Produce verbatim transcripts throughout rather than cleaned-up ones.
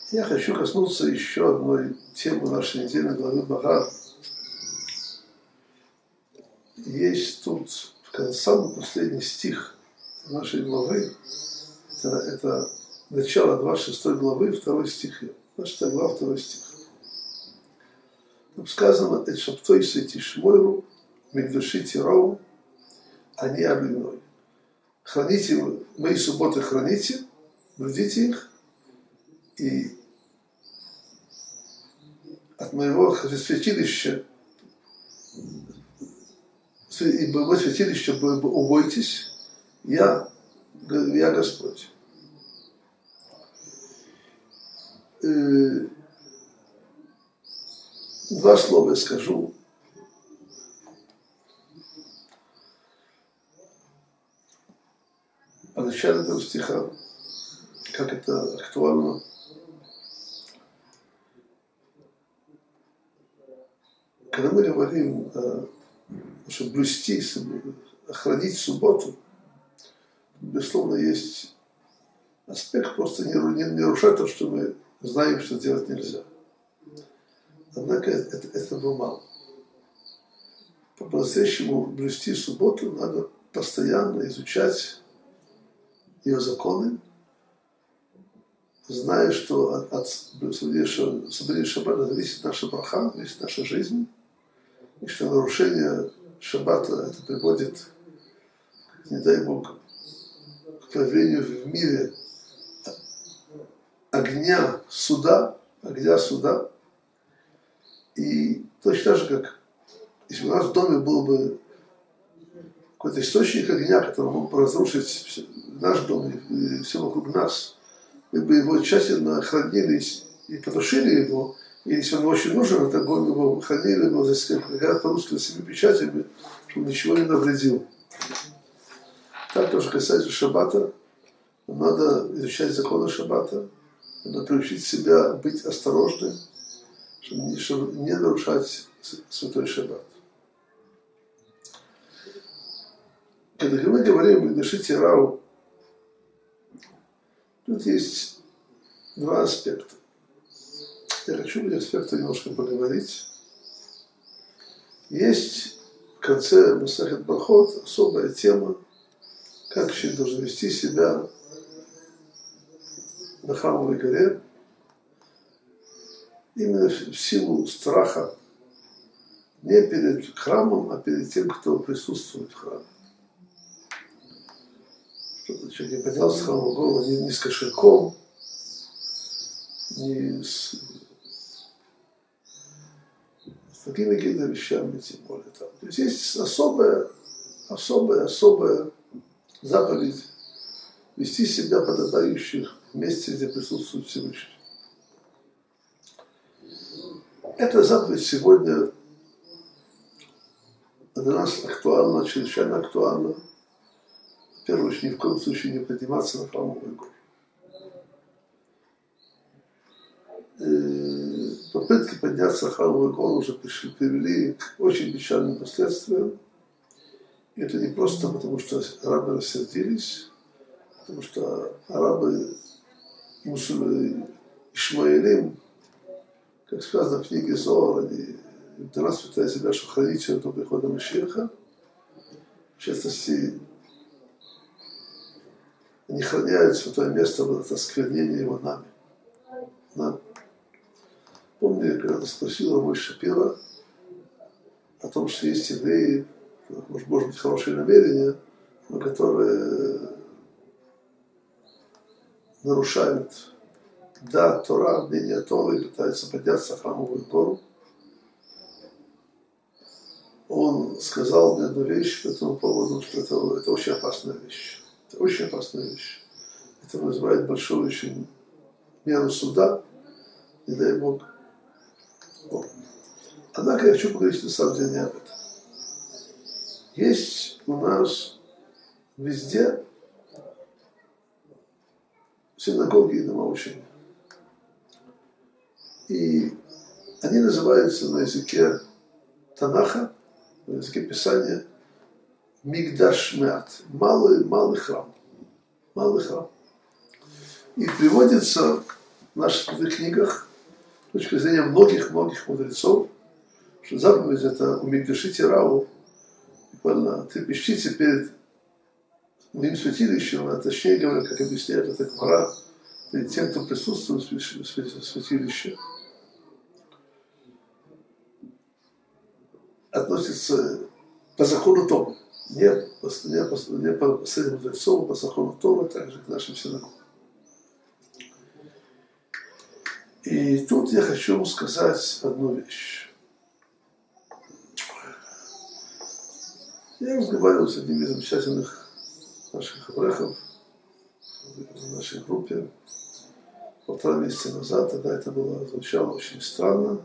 Я хочу коснуться еще одной темы нашей недельной главы Багар. Есть тут в конце, самый последний стих нашей главы. Это, это начало двадцать шестой главы, второй стих. двадцать шестая глава, второй стих. Там сказано: «Это шаптой сети шмойру, мигдаши тирау, а не облиной». Храните, мои субботы храните, блюдите их, и от моего святилища, и моего святилища убойтесь, я, я Господь. Два слова я скажу. О начале этого стиха, как это актуально. Когда мы говорим, что блюсти, охранить субботу, безусловно, есть аспект просто не, не, не нарушать то, что мы знаем, что делать нельзя. Однако это, этого мало. По-настоящему блюсти субботу надо постоянно изучать ее законы, зная, что от, от соблюдения шаббата зависит наша браха, зависит наша жизнь, и что нарушение шаббата это приводит, не дай Бог, к проявлению в мире огня суда, огня суда. И точно так же, как если у нас в доме был бы какой-то источник огня, который мог бы разрушить наш дом и все вокруг нас, мы бы его тщательно хранили и потушили его, и если он очень нужен, этот огонь, мы его хранили его, говорят по-русски, за семью печатями, чтобы ничего не навредил. Так тоже касается шаббата. Надо изучать законы шаббата, надо приучить себя быть осторожным, чтобы не нарушать святой шаббат. Когда мы говорим «Мигдаши тирау», тут есть два аспекта. Я хочу в этих аспектах немножко поговорить. Есть в конце Масехет Брахот особая тема, как человек должен вести себя на Храмовой горе, именно в силу страха, не перед храмом, а перед тем, кто присутствует в храме. Чтобы человек не поднялся с храмового горла ни, ни с кошельком, ни с, с такими какими-то вещами, тем более там. То есть есть особая, особая, особая заповедь вести себя подобающих в месте, где присутствует Всевышний. Эта заповедь сегодня для нас актуальна, чрезвычайно актуальна. В первую очередь, ни в коем случае не подниматься на храмовую гору. Попытки подняться на храмовую гору уже пришли, привели к очень печальным последствиям. И это не просто потому, что арабы рассердились, потому что арабы, Ишмаэлим, как сказано в книге Зоар, они до нас пытаются себя, что хранить все до прихода Машиаха. В частности, они храняют святое место от осквернения его нами. Нам. Помню, я когда-то спросил Мой Шапира о том, что есть евреи, может, может быть, хорошие намерения, но которые нарушают да, Тора, мнение Торы, и пытаются подняться на храмовую гору. Он сказал мне одну вещь по этому поводу, что это, это очень опасная вещь. Это очень опасная вещь. Это вызывает большую очень меру суда, не дай Бог. Бог. Однако я хочу поговорить на самом деле не об этом. Есть у нас везде синагоги и дома учения. И они называются на языке Танаха, на языке Писания, Мигдаш Меат, малый, малый храм. Малый храм. И приводится наших святых книгах, с точки зрения многих-многих мудрецов, что заповедь это умикдешите рау, буквально трепещите перед моим святилищем, а точнее говоря, как объясняет это Гмара, перед тем, кто присутствует в святилище, относится по закону Тора, не по, не по, не по последнему мудрецов, по закону Тора, также к нашим синагогам. И тут я хочу сказать одну вещь. Я разговаривал с одним из замечательных наших абрехов в нашей группе полтора месяца назад, тогда это было, звучало очень странно.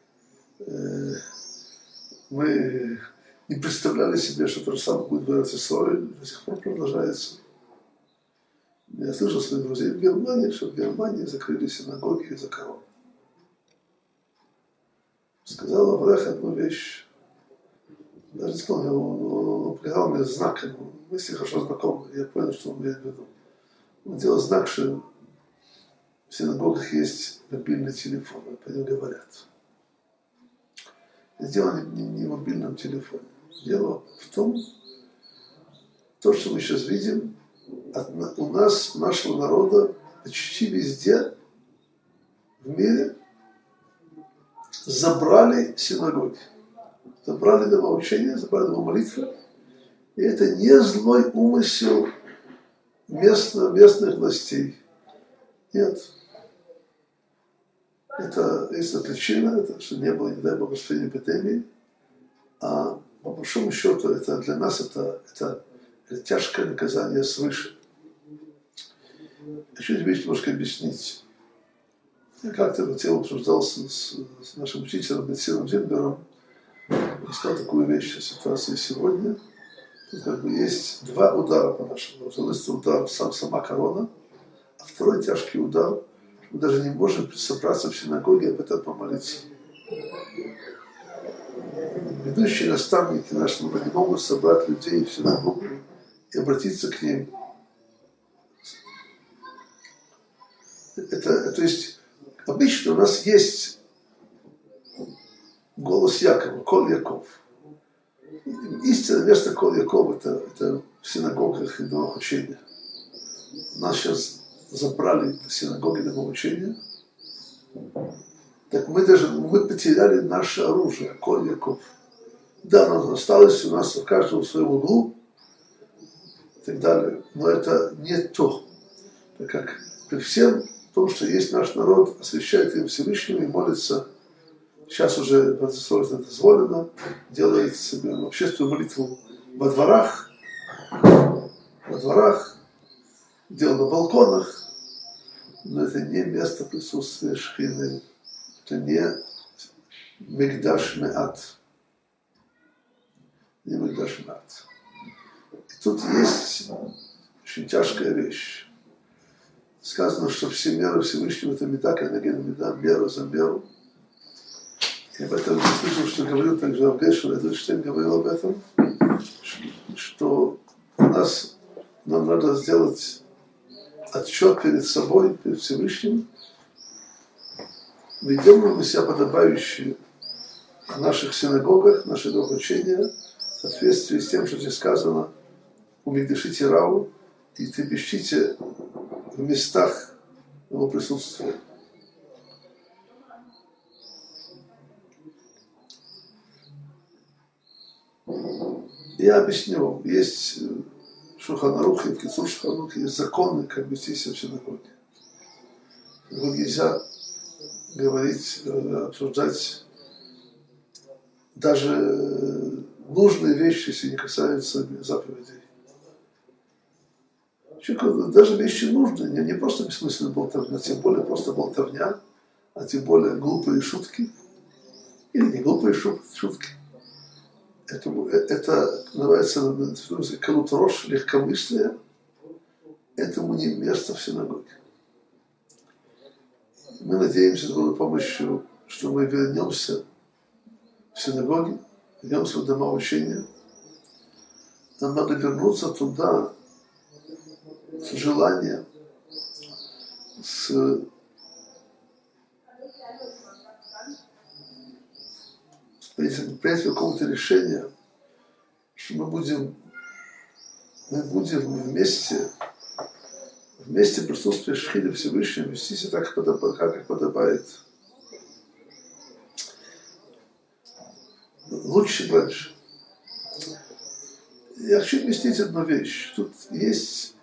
Мы не представляли себе, что то же самое будет в Эрец-Исраэль, до сих пор продолжается. Я слышал своих друзей в Германии, что в Германии закрыли синагоги из-за корон. Сказал Аврех одну вещь. Даже не сказал, он, он показал мне знак, мы все хорошо знакомы, я понял, что он имеет в виду. Он делал знак, что в синагогах есть мобильный телефон, по нему говорят. И дело не, не, не в мобильном телефоне. Дело в том, то, что мы сейчас видим, от, у нас, у нашего народа, почти везде в мире забрали синагоги. Забрали домоучения, забрали домомолитвы. И это не злой умысел местно, местных властей. Нет. Это есть причина, это, что не было, не дай Бог, распространения эпидемии. А по большому счету это для нас это, это, это тяжкое наказание свыше. Хочу тебе немножко объяснить. Я как-то эту тему обсуждал с, с, с нашим учителем Бетсином Зильбером. И сказал такую вещь о ситуации сегодня. Тут как бы есть два удара по-нашему. Удар, сам, сама корона, а второй тяжкий удар. Мы даже не можем собраться в синагоге, об этом помолиться. Ведущие наставники наши не могут собрать людей в синагогу и обратиться к ним. Это, то есть, обычно у нас есть голос Якова, Кол Яков. Истинное место Кол Яков это, это в синагогах и домах учения. У нас сейчас забрали синагоги домоучения, так мы даже мы потеряли наше оружие, Кол Яков. Да, оно осталось у нас в каждом в своем углу и так далее, но это не то, так как при всем том, что есть наш народ, освящает им Всевышнего и молится. Сейчас уже в Израиле это дозволено, делает себе общественную молитву во дворах, во дворах, делал на балконах, но это не место присутствия Шхины, это не Мигдаш Меат, не Мигдаш Меат. И тут есть очень тяжкая вещь. Сказано, что все меры Всевышнего это меда, канаген меда, мера за меру. Я об этом слышал, что говорил также Авгешев, Эдельштейн говорил об этом, что у нас нам надо сделать отчет перед собой, перед Всевышним, ведем ли мы себя подобающие в наших синагогах, в наших учениях, в соответствии с тем, что здесь сказано, умикдешите рау и трепещите в местах его присутствия. Я объясню, есть в Шулхан Арухе, в Кицур Шулхан Арухе есть законы, как вести себя в синагоге. Вот нельзя говорить, обсуждать даже нужные вещи, если не касаются заповедей. Даже вещи нужные, не, не просто бессмысленная болтовня, тем более просто болтовня, а тем более глупые шутки. Или не глупые шутки. Это, это называется калутрош, легкомыслие. Этому не место в синагоге. Мы надеемся, с Божьей помощью, что мы вернемся в синагоги, вернемся в дома учения. Нам надо вернуться туда с желанием, с принять какого-то решения, что мы будем, мы будем вместе, вместе присутствия Шхины Всевышнего, вести себя так, как подобает, как подобает. Лучше, чем раньше. Я хочу объяснить одну вещь. Тут есть,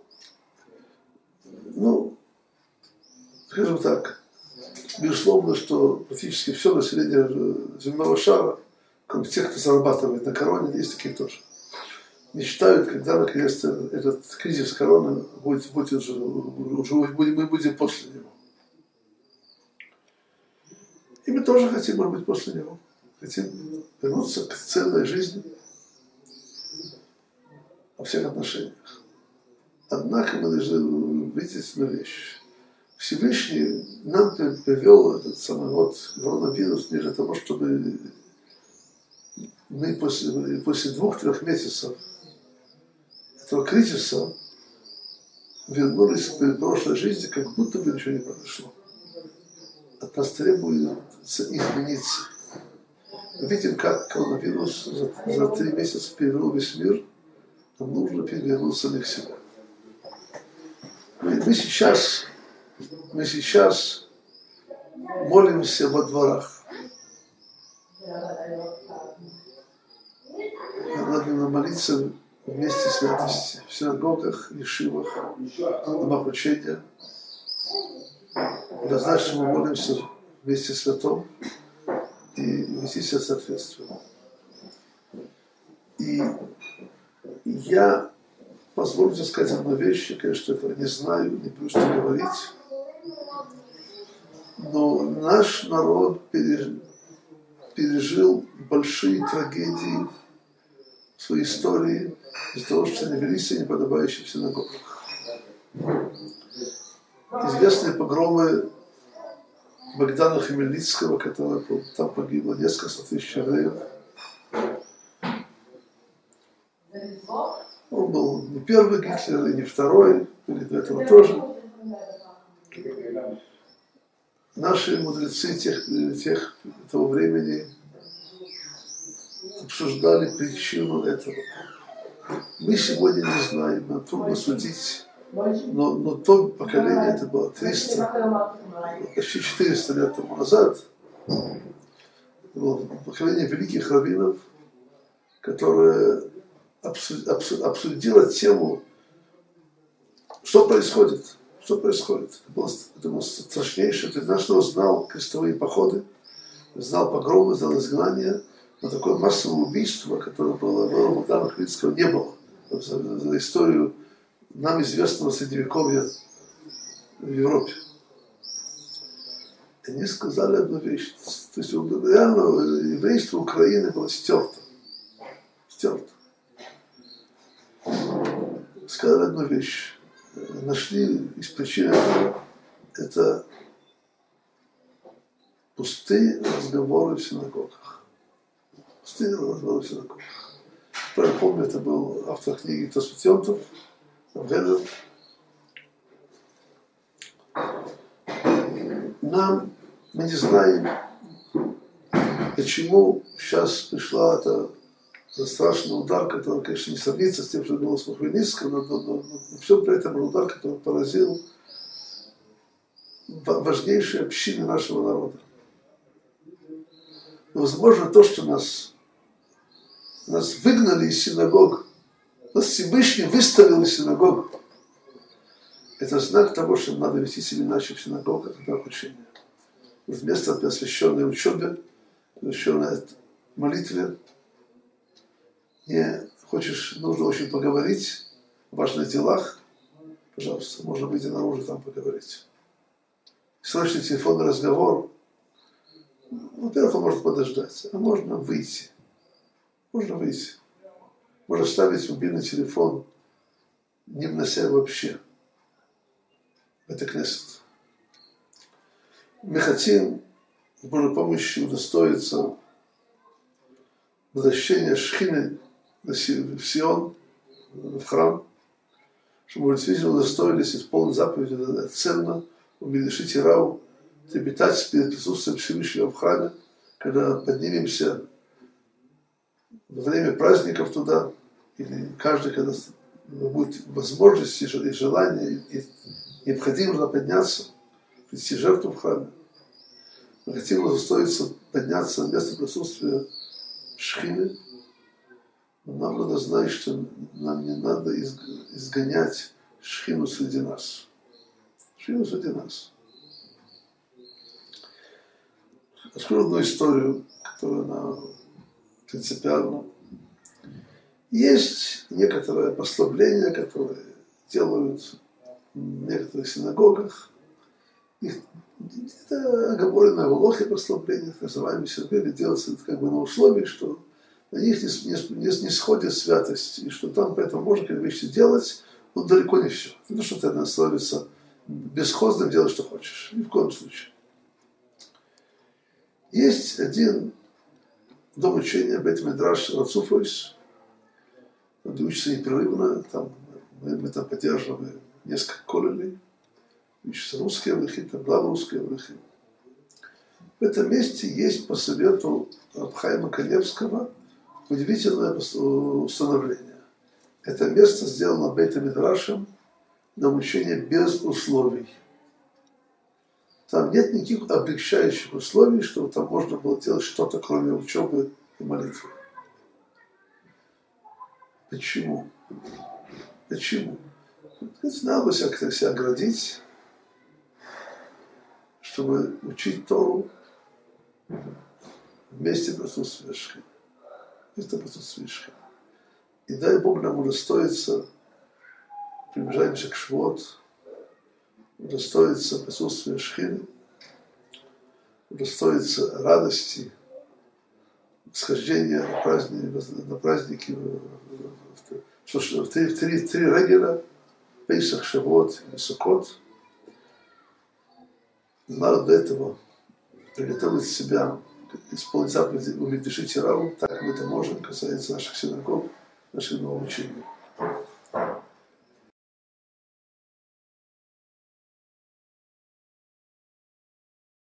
ну, скажем так, безусловно, что практически все население земного шара, кроме тех, кто зарабатывает на короне, есть такие тоже, мечтают, когда наконец-то этот кризис короны будет, будет уже, уже мы будем после него. И мы тоже хотим, может быть, после него. Хотим вернуться к цельной жизни во всех отношениях. Однако мы должны видеть одну вещь. Всевышний нам привел этот самый вот коронавирус не для того, чтобы мы после, после двух-трех месяцев этого кризиса вернулись к прошлой жизни, как будто бы ничего не произошло. От нас требуется измениться. Мы видим, как коронавирус за, за три месяца перевернул весь мир, нам нужно перевернуть самих себя. Мы, мы сейчас, мы сейчас молимся во дворах. Надо молиться вместе святости, в синагогах, ешивах, домах учения. Это значит, что мы молимся вместе с святом и вести себя соответственно. И я позволю тебе сказать одну вещь, я, конечно, этого не знаю, не буду что говорить, но наш народ пережил большие трагедии в своей истории из-за того, что они вели себя неподобающе в синагогах. Известные погромы Богдана Хмельницкого, который там погибло несколько тысяч евреев. Он был не первый Гитлер, и не второй, или до этого тоже. Наши мудрецы тех, тех, того времени обсуждали причину этого. Мы сегодня не знаем, нам трудно судить, но, но то поколение, это было триста, почти четыреста лет тому назад, было поколение великих раввинов, которое обсудила тему, что происходит, что происходит. Это было, это было страшнейшее. Ты знаешь, что он знал крестовые походы, знал погромы, знал изгнание, но такое массовое убийство, которое было в Богдана Хмельницкого, не было. За, за историю нам известного средневековья в Европе. И они сказали одну вещь. То есть реально еврейство Украины было стерто. Стерто. Сказали одну вещь. Нашли из причин этого. Это пустые разговоры в синагогах. Пустые разговоры в синагогах. Я помню, это был автор книги Тосфотентов, Гелер. Нам, мы не знаем, почему сейчас пришла эта страшный удар, который, конечно, не сравнится с тем, что было с Хмельницким, но, но, но, но все при этом был удар, который поразил важнейшие общины нашего народа. Но, возможно, то, что нас, нас выгнали из синагог, нас Всевышний выставил из синагог, это знак того, что надо вести себя иначе в синагогах, это обучение. Вместо посвященной учебе, посвященной молитве, не хочешь, нужно очень поговорить о важных делах, пожалуйста, можно выйти наружу там поговорить. Срочный телефонный разговор, во-первых, он может подождать, а можно выйти. Можно выйти. Можно ставить мобильный телефон, не внося вообще. Это кнессет. Мы хотим с Божьей помощью удостоиться возвращения Шхины в Сион, в храм, чтобы мы действительно удостоились исполнить заповедь, это ценно, умереть Рау, трепетать перед присутствием Всевышнего в храме, когда поднимемся во время праздников туда, или каждый, когда будет возможность и желание, и необходимо подняться, принести жертву в храме. Мы хотим удостоиться подняться на место присутствия Шхины, но нам надо знать, что нам не надо изгонять Шхину среди нас. Шхину среди нас. Расскажу одну историю, которая она принципиальна. Есть некоторое послабление, которое делают в некоторых синагогах. Их, это оговоренное в Алохе послабление, так называемые синагоги, делается как бы на условии, что на них не, не, не сходит святость, и что там поэтому можно какие-то вещи делать, но далеко не все. Не то, что ты становишься бесхозным, делай, что хочешь. Ни в коем случае. Есть один дом учения Бейт-Мидраш Рацуфойс, где учится непрерывно, там, мы, мы там поддерживаем несколько коллелей, учатся русские авлахи, там главы русские авлахи. В этом месте есть по совету Абхайма Каневского удивительное установление. Это место сделано Бейт-Мидрашем на учение без условий. Там нет никаких облегчающих условий, чтобы там можно было делать что-то, кроме учебы и молитвы. Почему? Почему? Надо бы себя, себя оградить, чтобы учить Тору вместе присутствия Шхины. Вместе присутствия Шхины. И дай Бог нам удостоиться, приближаемся к Швот, удостоиться присутствия Шхины, удостоиться радости, схождения на праздники, на праздники что, что, в три, в три, в три регеля, Пейсах, Шавот и Суккот. Надо до этого приготовить себя, исполнить заповеди «Умидишите Раву», так мы это можем, касается наших синагог, наших новоучений.